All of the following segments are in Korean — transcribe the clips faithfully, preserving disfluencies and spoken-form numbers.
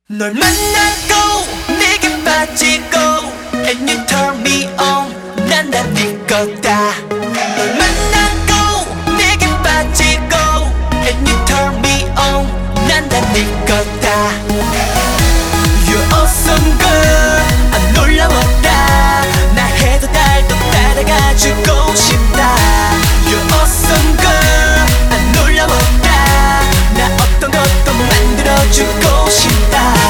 널 만나고 내게 빠지고 And you turn me on 난 다 네 거다. 널 만나고 내게 빠지고 And you turn me on 난 다 네 거다. You're awesome girl 안 놀라웠다. 나 해도 달도 따라가주고 싶다. You're awesome girl 안 놀라웠다. 나 어떤 것도 만들어주고 싶다.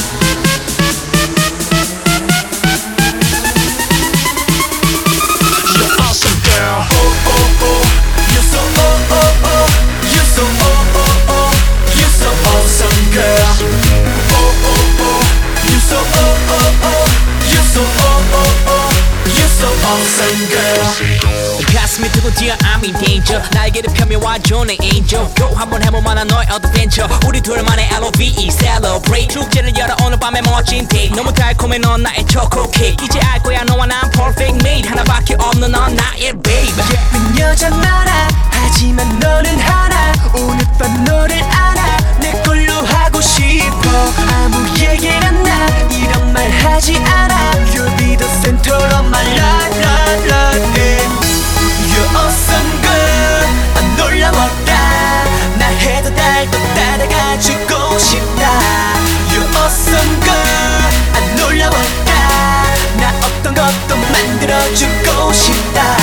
가슴이 뜨고 뛰어 I'm in danger. 날개를 펴며 와줘 내 angel. Go 한번 해볼만한 너의 adventure. 우리 둘만의 엘 오 브이 이 celebrate. 축제를 열어 오늘 밤의 멋진 date. 너무 달콤해 넌 나의 초코 케이크. 이제 알 거야 너와 난 perfect mate. 하나밖에 없는 넌 나의 baby. 예쁜 여자 많아 하지만 너는 하나. 오늘 밤 너를 안아 내 걸로 하고 싶어. 아무 얘기나 나 이런 말 하지 않아. You'll be the center of my life, life, life, yeah. You're awesome girl 안 놀라웠다. 나 해도 달도 따라가주고 싶다. You're awesome girl 안 놀라웠다. 나 어떤 것도 만들어주고 싶다.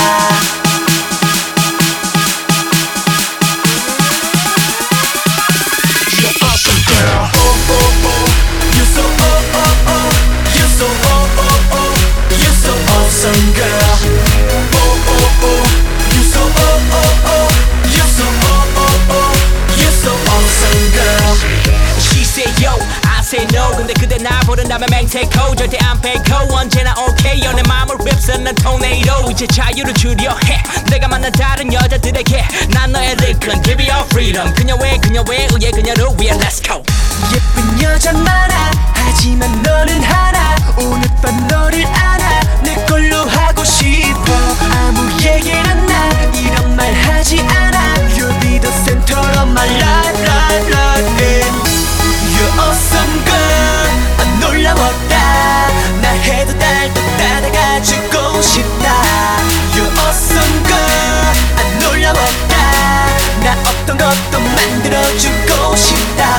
Awesome girl, oh oh oh, you're so oh oh oh, you're so oh oh oh, you're so awesome girl. She say yo, I say no. 근데 그대 날 부른다면 맹세코 절대 안 페이코. 언제나 okay. 내 맘을 휩쓰는 tornado. 이제 자유를 주려 해. 내가 만난 다른 여자들에게 난 너의 리큰. Give me your freedom. 그녀의 그녀의 의에 그녀를 위해 Let's go. 예쁜 여자 많아 하지만 너는 하나. 오늘 밤 너를 안아 내 걸로 하고 싶어. 아무 얘기나 나 이런 말 하지 않아. You'll be the center of my life, life, life, yeah. You're awesome girl 안 놀라웠다. 나 해도 달도 따라가주고 싶다. You're awesome girl 안 놀라웠다. 나 어떤 것도 만들어주고 싶다.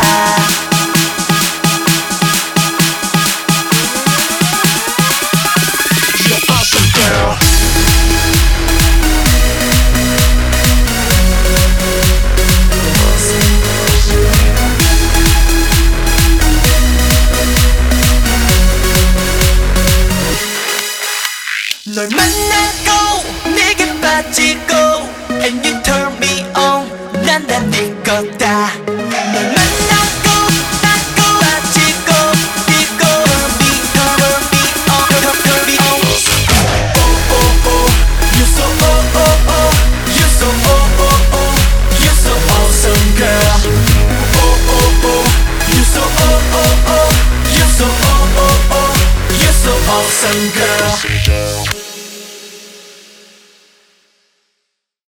널 만나고 내게 빠지고 And you turn me on 난 다 네 거다. 널 만나고 나고 빠지고 뛰고 Turn me, turn me on, turn me on. Oh oh oh, you're so oh oh oh, you're so oh oh oh, you're so awesome girl. Oh oh oh, you're so oh oh oh, you're so oh oh oh, you're so awesome